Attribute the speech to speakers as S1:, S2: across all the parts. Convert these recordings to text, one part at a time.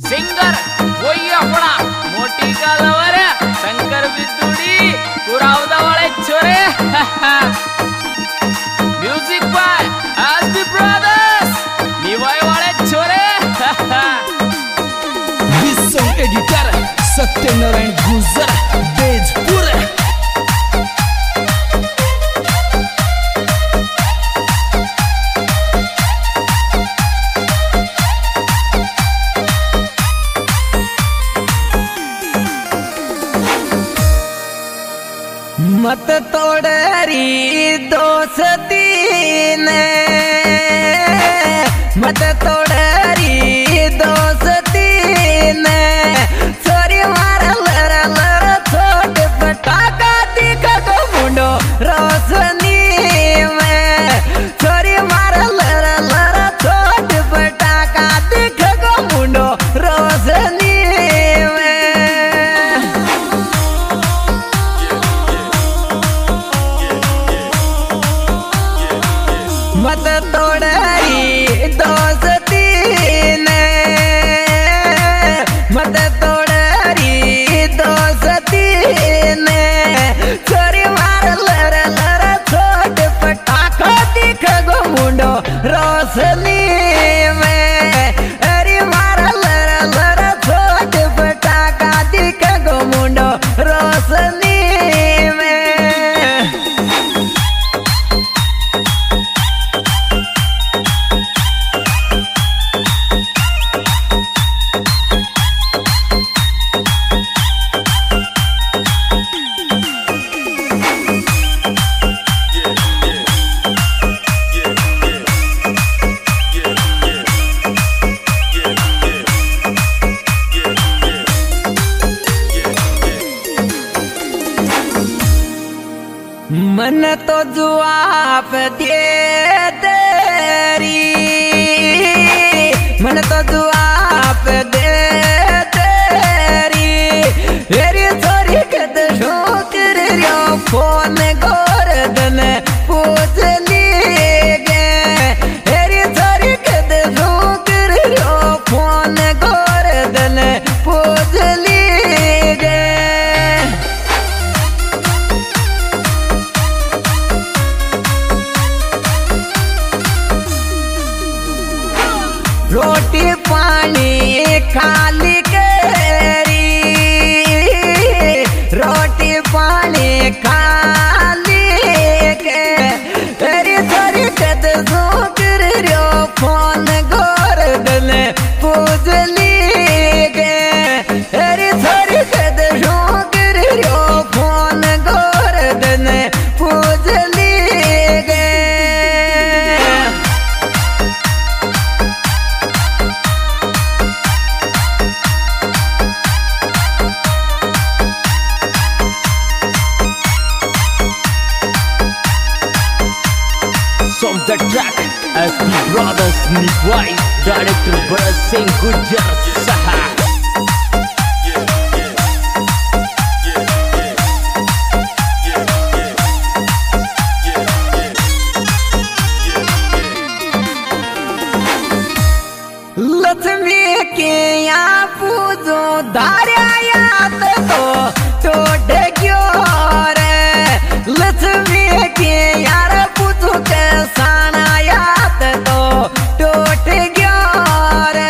S1: Singer वही अपना मोटी का लवर शंकर बिदुड़ी पुरावदा वाले छोरे म्यूजिक बाय एसबी ब्रदर्स निवाय वाले छोरे
S2: विसंग एडिटर सत्यनारायण गुजर तेजपुर मत तोड़री दोस्ती ने मत तोड़री दोस्ती ने छोरी मार लर लर छोट पटाखा दिखा को मुंडो रोशनी में छोरी मार लर लर छोट पटाखा दिखा को मुंडो रोशनी मत तोड़री दोस्ती ने मत तोड़री दोस्ती ने छोरी मार लर लर छोट पटाखा दिख गो मुंडो रोशनी में अरे मार लर लर छोट पटाखा दिख गो मुंडो रोशनी मन तो जवाब दे तेरी मन तो जवाब दे तेरी मेरी छोरी कद शोकर रो फोन गोरदन पूछ ली गे मेरी छोरी कद शोकर रो फोन गोरदन पूछ ली गे रोटी पानी खाली करी रोटी पानी खाली के तेरी छोरी कद सोकर रो फोन गोरदन पूछ ली गे तेरी छोरी कद सोकर रो फोन गोरदन पूछ ली गे
S1: From the track SB Brothers Niwai Director Bharat Singh Gujjar Saha
S2: Lakshmi के यहाँ पूजो धार्या याद तो टोट क्यों रे लक्ष्मी के यार पूजो के साना याद तो टोट क्यों रे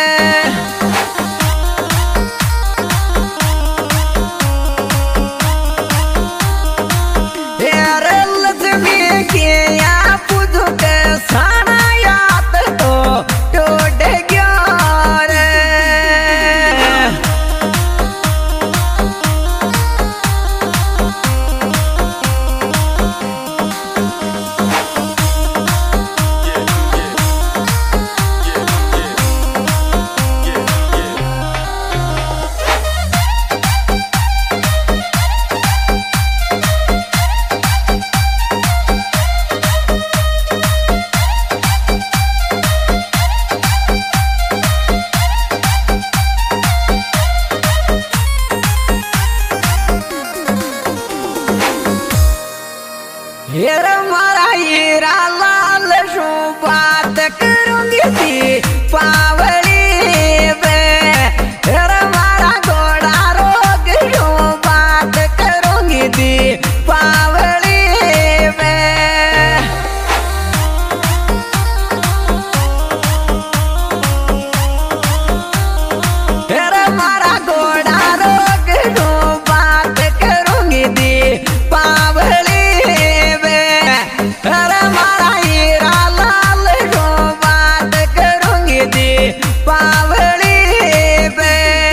S2: यार लक्ष्मी के यहाँ पूजो के साना याद तो टोट पावड़ी पे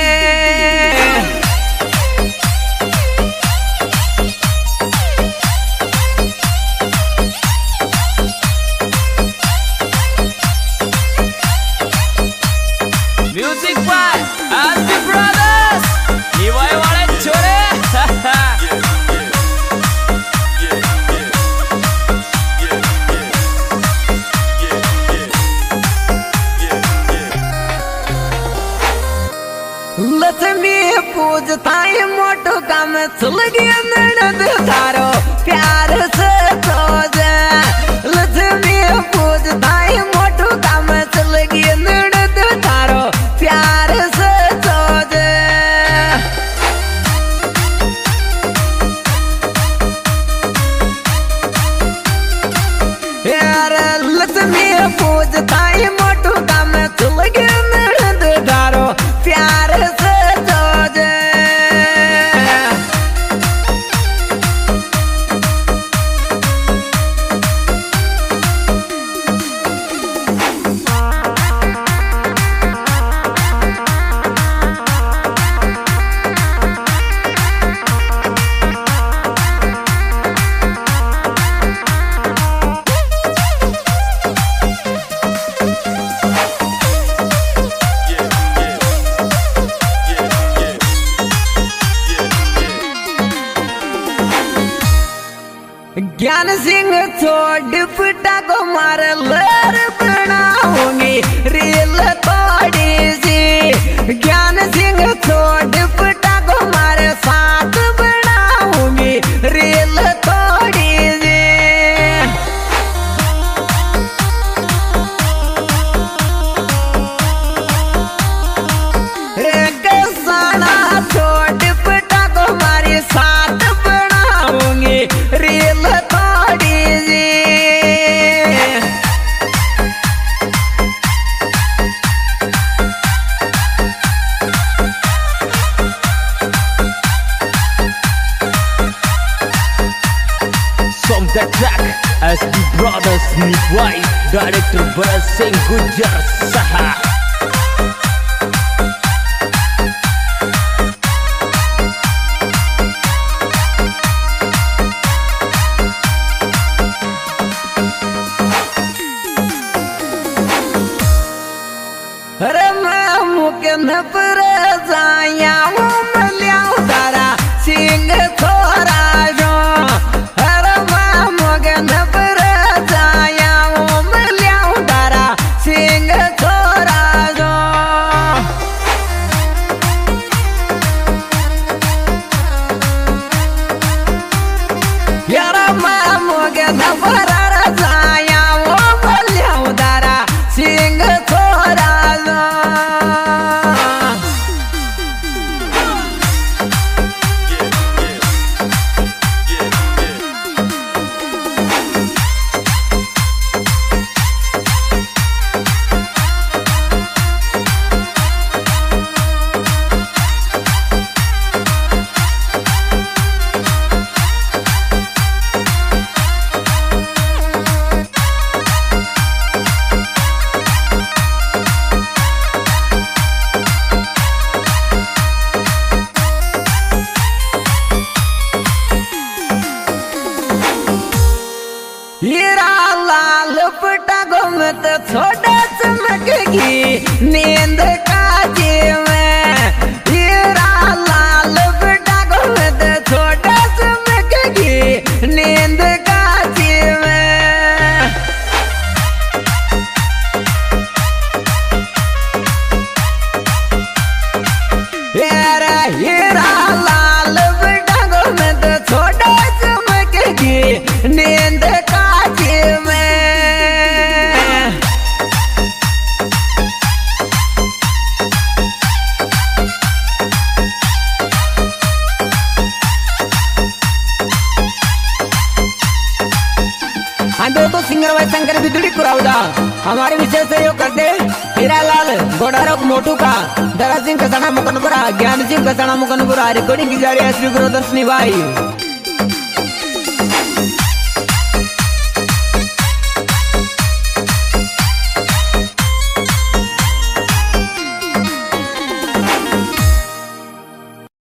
S1: म्यूजिक बाय एसपी ब्रदर्स निवाय वाले छोरे
S2: लक्ष्मी पूजताई मोटो काम चल गया ननद तारो प्यार से सोजे लक्ष्मी पूजताई मोटो काम चल गया ननद तारो प्यार से सोजे यार लक्ष्मी पूजताई मोटो काम चल गया ननद तारो प्यार से सोजे ज्ञान सिंह छोड़ पिटा को मार लर बनाऊंगी रेल तोड़ी सी ज्ञान सिंह छोड़ पिटा को मार साथ बनाऊंगी रेल तोड़ी सी रे कसाना छोड़ पिटा को मारे साथ बनाऊंगी rail
S1: From the track SB Brothers Niwai Director Bharat Singh Gujar Saha
S2: अरे मैं मुके न पर जाया हूँ मल्याऊ तारा सिंह थोड़ा जो अरे मैं मुके न पर जाया हूँ मल्याऊ तारा सिंह थोड़ा जो यार मैं मुके न पर जाया हूँ मल्याऊ तारा सिंह थोड़ा हीरा लाल पटा घूमत छोटा चमकेगी नींद काजे में हीरा लाल पटा घूमत छोटा चमकेगी नींद काजे में हीरा लाल पटा घूमत छोटा चमकेगी नींद तो सिंगर भाई शंकर बिदुड़ी कुराउदा हमारे विषय सहयोग करते हीरालाल गोडारक मोटू का दरा सिंह कसाना मुकनपुरा ज्ञान सिंह कसाना मुकनपुरा रिकॉर्डिंग की जा रही है श्री गुरुदर्शनी भाई।